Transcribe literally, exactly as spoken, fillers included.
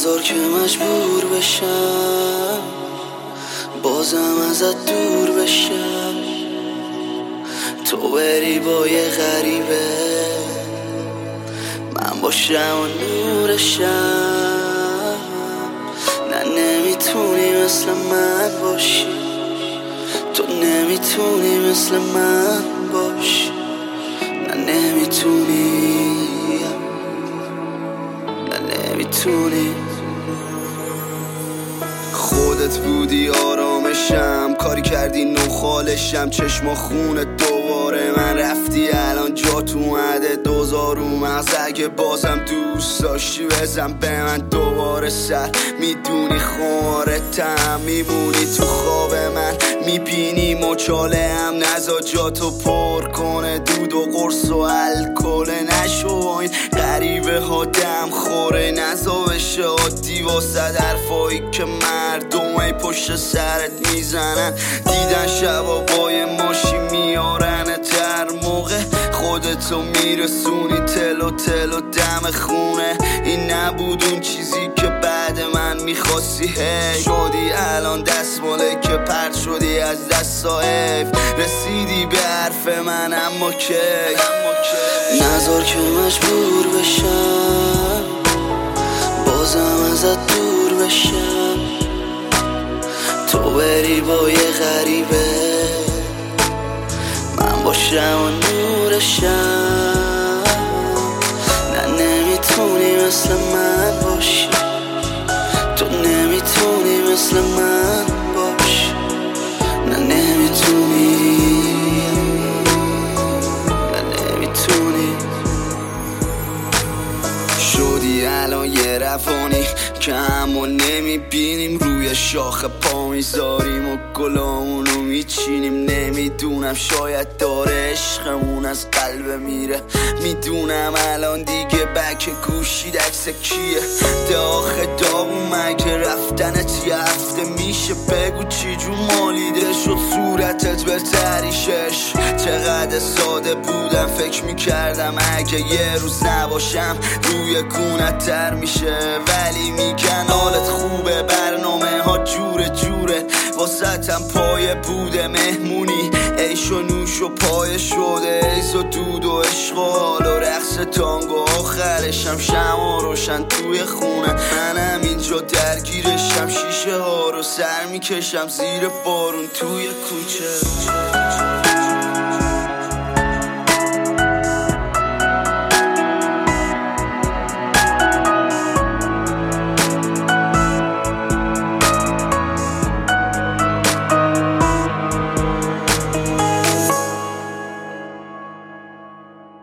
نذار که مجبور بشم بازم ازت دور بشم، تو بری با یه غریبه من باشم و نورشم. نه نمیتونی مثل من باشی، تو نمیتونی مثل من باشی، نه نمیتونی، نه نمیتونی. خودت بودی آرامشم، کاری کردی نخالشم، چشما خونه دوباره من رفتی، الان جا تو اومده دوزارو مغز. اگه بازم دوست داشتی بزن به من دوباره سر، میدونی خمارتم، میمونی تو خواب من، میبینی مچاله هم، نزا جا تو پر کنه دود و قرص و الکل. نشو این غریبه ها دم خوره، نزا بشه عادی واسه حرفایی که مردم پشت سرت میزنن. دیدن شبا با یه ماشی میارن تر موقع خودتو میرسونی تلو تلو دم خونه. این نبود اون چیزی که بعد من میخواستی، هی شدی الان دستماله که پرد شدی از دست حیف، رسیدی به حرف من اما کی. نذار که مجبور بشم بازم ازت دور بشم، تو بری با یه غریبه من باشم و نورشم. نه نمیتونی مثل من باشی، تو نمیتونی مثل من باشی، نه نمیتونی، نه نمیتونی. شدی الان یه روانی که همو نمیبینیم، روی شاخه پا میذاریم و گلامونو میچینیم. نمیدونم شاید داره عشقمون از قلب میره، میدونم الان دیگه بک گوشی دکس کیه. داخل داغون مگه رفتنت یه هفته میشه، بگو چی جو مالیده شد صورتت به تریشش. چقدر ساده بودم فکر میکردم اگه یه روز نباشم روی گونت تر میشه، ولی میگن حالت خوبه، برنامه ها جوره جوره، واسطم پایه بوده مهمونی، عیش و نوش و پایه شده، ایز و دود و عشق و حال و رقص تانگو، آخرشم شمع روشن توی خونه. منم اینجا درگیرشم، شیشه ها رو سر میکشم زیر بارون توی کوچه.